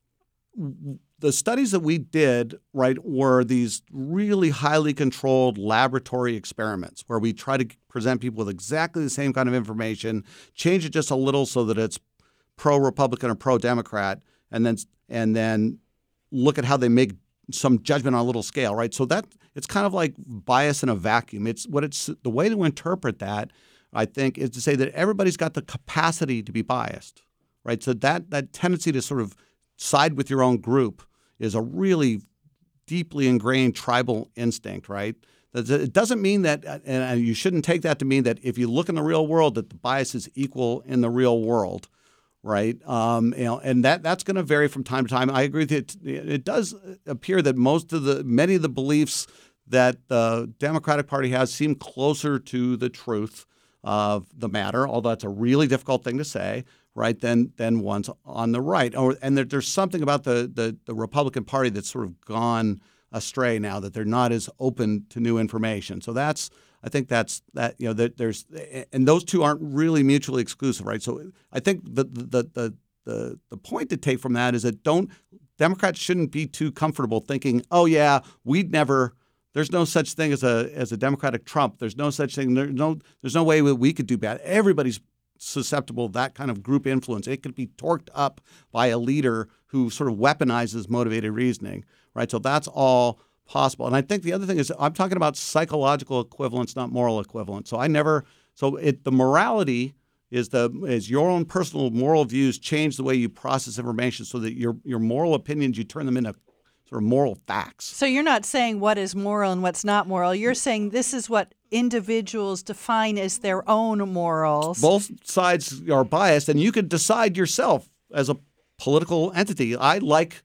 the studies that we did, right, were these really highly controlled laboratory experiments where we try to present people with exactly the same kind of information, change it just a little so that it's pro-Republican or pro-Democrat, and then and then look at how they make some judgment on a little scale, right? So that it's kind of like bias in a vacuum. It's what it's the way to interpret that, I think, is to say that everybody's got the capacity to be biased, right? So that that tendency to sort of side with your own group is a really deeply ingrained tribal instinct, right? It doesn't mean that, and you shouldn't take that to mean that if you look in the real world that the bias is equal in the real world, right? Um, you know, and that that's going to vary from time to time. I agree that it, it does appear that most of the many of the beliefs that the Democratic Party has seem closer to the truth of the matter, although that's a really difficult thing to say, right, than than ones on the right. Or and there, there's something about the, the the Republican Party that's sort of gone astray now, that they're not as open to new information. So that's I think that's that you know that there's and those two aren't really mutually exclusive, right? So I think the the the the the point to take from that is that don't Democrats shouldn't be too comfortable thinking, oh yeah, we'd never. There's no such thing as a as a Democratic Trump. There's no such thing. There's no there's no way we could do bad. Everybody's susceptible to that kind of group influence. It could be torqued up by a leader who sort of weaponizes motivated reasoning, right? So that's all possible. And I think the other thing is I'm talking about psychological equivalence, not moral equivalence. So I never so it the morality is the is your own personal moral views change the way you process information so that your your moral opinions, you turn them into sort of moral facts. So you're not saying what is moral and what's not moral. You're saying this is what individuals define as their own morals. Both sides are biased, and you could decide yourself as a political entity. I like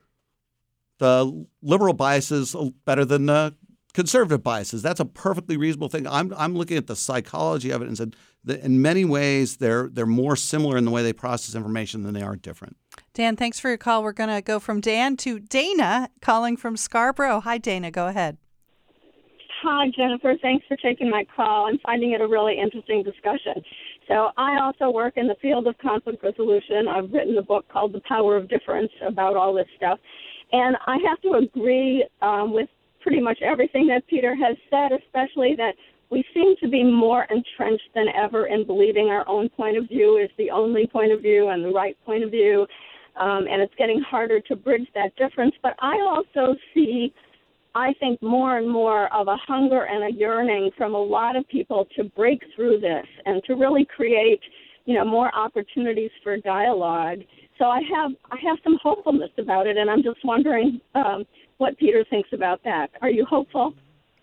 the liberal biases better than the conservative biases. That's a perfectly reasonable thing. I'm I'm looking at the psychology of it and said that in many ways they're they're more similar in the way they process information than they are different. Dan, thanks for your call. We're going to go from Dan to Dana calling from Scarborough. Hi, Dana. Go ahead. Hi, Jennifer. Thanks for taking my call. I'm finding it a really interesting discussion. So I also work in the field of conflict resolution. I've written a book called The Power of Difference about all this stuff. And I have to agree um, with pretty much everything that Peter has said, especially that we seem to be more entrenched than ever in believing our own point of view is the only point of view and the right point of view. Um, and it's getting harder to bridge that difference. But I also see, I think, more and more of a hunger and a yearning from a lot of people to break through this and to really create, you know, more opportunities for dialogue So I have I have some hopefulness about it, and I'm just wondering um, what Peter thinks about that. Are you hopeful?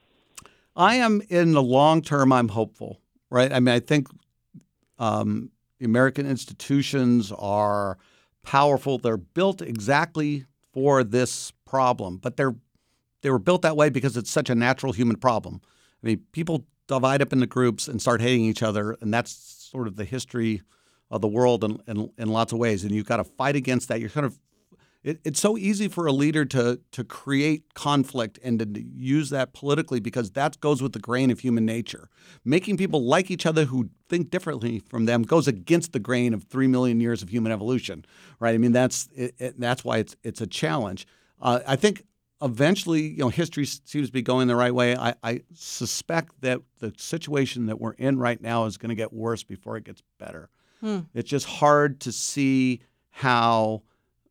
I am, in the long term, I'm hopeful, right? I mean, I think um, the American institutions are powerful. They're built exactly for this problem, but they're they were built that way because it's such a natural human problem. I mean, people divide up into groups and start hating each other, and that's sort of the history of the world in, in, in lots of ways. And you've got to fight against that. You're kind of it, it's so easy for a leader to to create conflict and to use that politically because that goes with the grain of human nature. Making people like each other who think differently from them goes against the grain of three million years of human evolution, right? I mean, that's it, it, that's why it's it's a challenge. Uh, I think eventually, you know, history seems to be going the right way. I, I suspect that the situation that we're in right now is going to get worse before it gets better. Hmm. It's just hard to see how.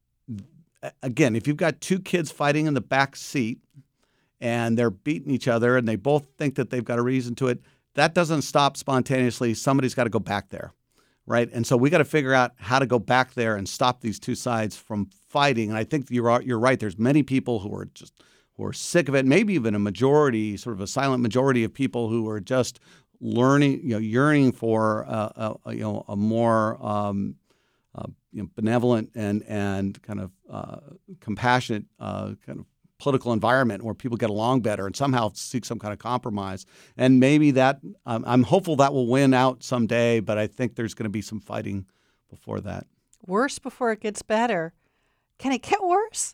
Again, if you've got two kids fighting in the back seat and they're beating each other and they both think that they've got a reason to it, that doesn't stop spontaneously. Somebody's got to go back there, right? And so we got to figure out how to go back there and stop these two sides from fighting. And I think you're you're right. There's many people who are just who are sick of it. Maybe even a majority, sort of a silent majority of people who are just learning, you know, yearning for uh, a, you know a more um, Uh, you know, benevolent and and kind of uh, compassionate uh, kind of political environment where people get along better and somehow seek some kind of compromise. And maybe that um, I'm hopeful that will win out someday, but I think there's going to be some fighting before that. Worse before it gets better. Can it get worse?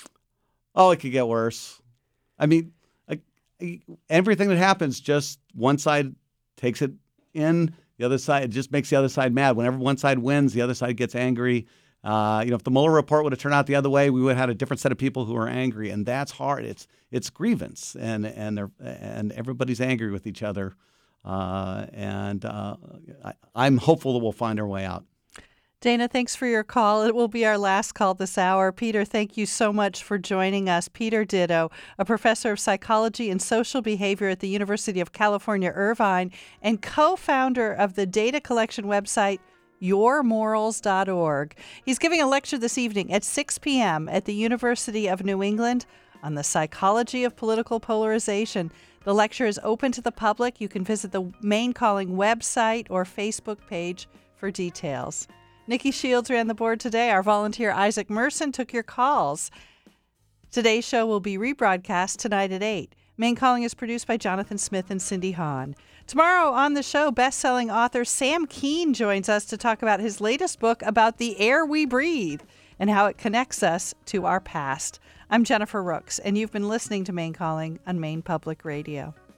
Oh, it could get worse. I mean, like, everything that happens, just one side takes it in. The other side, it just makes the other side mad. Whenever one side wins, the other side gets angry. Uh, you know, if the Mueller report would have turned out the other way, we would have had a different set of people who are angry, and that's hard. It's it's grievance, and and they're and everybody's angry with each other. Uh, and uh, I, I'm hopeful that we'll find our way out. Dana, thanks for your call. It will be our last call this hour. Peter, thank you so much for joining us. Peter Ditto, a professor of psychology and social behavior at the University of California, Irvine, and co-founder of the data collection website, your morals dot org. He's giving a lecture this evening at six p.m. at the University of New England on the psychology of political polarization. The lecture is open to the public. You can visit the Maine Calling website or Facebook page for details. Nikki Shields ran the board today. Our volunteer Isaac Merson took your calls. Today's show will be rebroadcast tonight at eight. Maine Calling is produced by Jonathan Smith and Cindy Hahn. Tomorrow on the show, best-selling author Sam Keen joins us to talk about his latest book about the air we breathe and how it connects us to our past. I'm Jennifer Rooks, and you've been listening to Maine Calling on Maine Public Radio.